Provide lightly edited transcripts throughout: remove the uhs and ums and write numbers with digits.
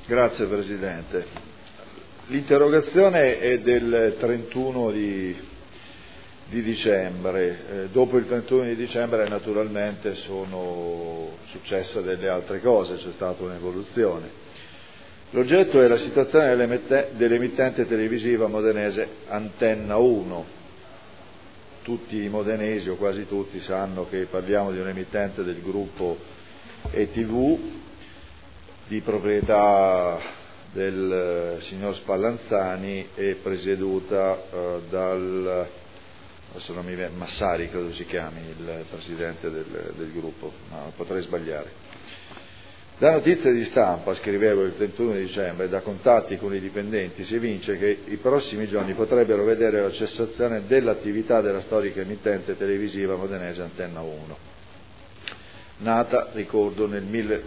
Grazie Presidente. L'interrogazione è del 31 di dicembre. Dopo il 31 di dicembre naturalmente sono successe delle altre cose, c'è stata un'evoluzione. L'oggetto è la situazione dell'emittente televisiva modenese Antenna 1. Tutti i modenesi, o quasi tutti, sanno che parliamo di un emittente del gruppo ETV, di proprietà del signor Spallanzani e presieduta dal Massari, credo si chiami il presidente del gruppo, ma potrei sbagliare. Da notizie di stampa, scrivevo il 31 dicembre, da contatti con i dipendenti si evince che i prossimi giorni potrebbero vedere la cessazione dell'attività della storica emittente televisiva modenese Antenna 1, nata, ricordo, nel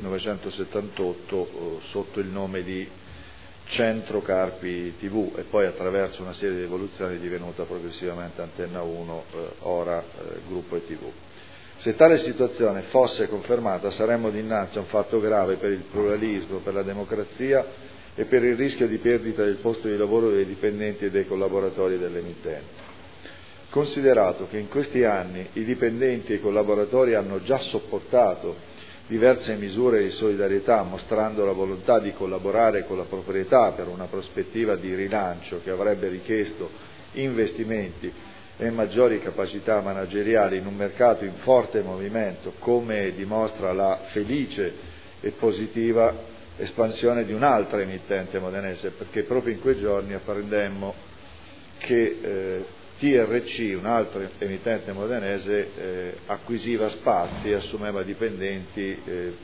1978 sotto il nome di Centro Carpi TV e poi attraverso una serie di evoluzioni è divenuta progressivamente Antenna 1, ora Gruppo ETV. Se tale situazione fosse confermata saremmo dinanzi a un fatto grave per il pluralismo, per la democrazia e per il rischio di perdita del posto di lavoro dei dipendenti e dei collaboratori dell'emittente. Considerato che in questi anni i dipendenti e i collaboratori hanno già sopportato diverse misure di solidarietà, mostrando la volontà di collaborare con la proprietà per una prospettiva di rilancio che avrebbe richiesto investimenti e maggiori capacità manageriali in un mercato in forte movimento, come dimostra la felice e positiva espansione di un'altra emittente modenese, perché proprio in quei giorni apprendemmo che TRC, un'altra emittente modenese, acquisiva spazi e assumeva dipendenti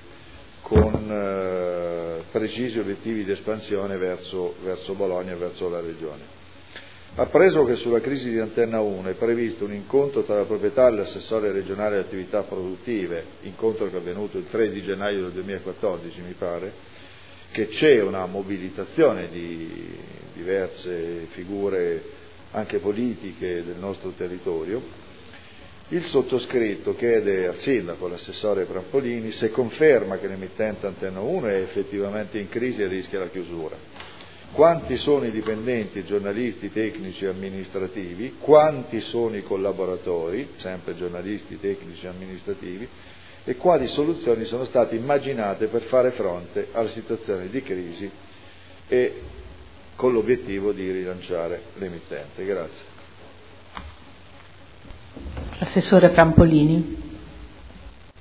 con precisi obiettivi di espansione verso Bologna e verso la regione. Appreso che sulla crisi di Antenna 1 è previsto un incontro tra la proprietà e l'assessore regionale alle attività produttive, incontro che è avvenuto il 3 di gennaio del 2014 mi pare, che c'è una mobilitazione di diverse figure anche politiche del nostro territorio, il sottoscritto chiede al sindaco, all'assessore Prampolini, se conferma che l'emittente Antenna 1 è effettivamente in crisi e rischia la chiusura. Quanti sono i dipendenti, giornalisti, tecnici e amministrativi, quanti sono i collaboratori, sempre giornalisti, tecnici e amministrativi, e quali soluzioni sono state immaginate per fare fronte alla situazione di crisi e con l'obiettivo di rilanciare l'emittente. Grazie. Assessore Prampolini.